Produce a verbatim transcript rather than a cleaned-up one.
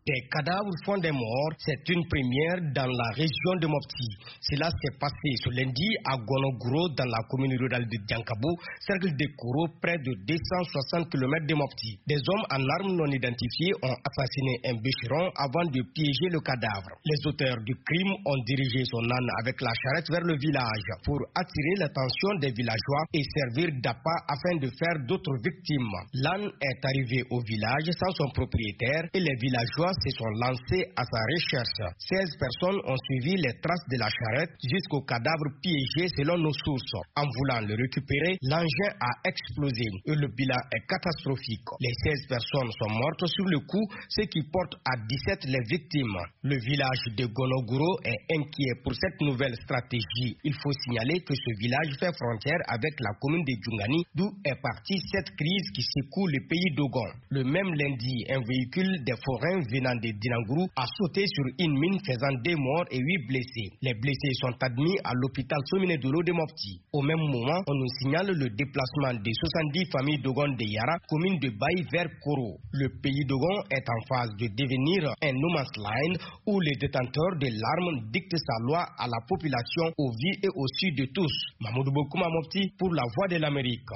Des cadavres font des morts, c'est une première dans la région de Mopti. Cela s'est passé ce lundi à Gonogoro dans la commune rurale de Diankabo, cercle de Koro, près de deux cent soixante kilomètres de Mopti. Des hommes en armes non identifiés ont assassiné un bûcheron avant de piéger le cadavre. Les auteurs du crime ont dirigé son âne avec la charrette vers le village pour attirer l'attention des villageois et servir d'appât afin de faire d'autres victimes. L'âne est arrivé au village sans son propriétaire et les villageois se sont lancés à sa recherche. seize personnes ont suivi les traces de la charrette jusqu'au cadavre piégé selon nos sources. En voulant le récupérer, l'engin a explosé et le bilan est catastrophique. Les seize personnes sont mortes sur le coup, ce qui porte à dix-sept les victimes. Le village de Gonogoro est inquiet pour cette nouvelle stratégie. Il faut signaler que ce village fait frontière avec la commune de Djungani, d'où est partie cette crise qui secoue le pays d'Ogon. Le même lundi, un véhicule des forains venant de Dinangourou a sauté sur une mine faisant deux morts et huit blessés. Les blessés sont admis à l'hôpital Sominedolo de Mopti. Au même moment, on nous signale le déplacement des soixante-dix familles d'Ogon de Yara, commune de Baï vers Koro. Le pays d'Ogon est en phase de devenir un no man's land où les détenteurs de l'arme dictent sa loi à la population au vu et au su de tous. Mamoudou Bokouma Mopti pour la Voix de l'Amérique.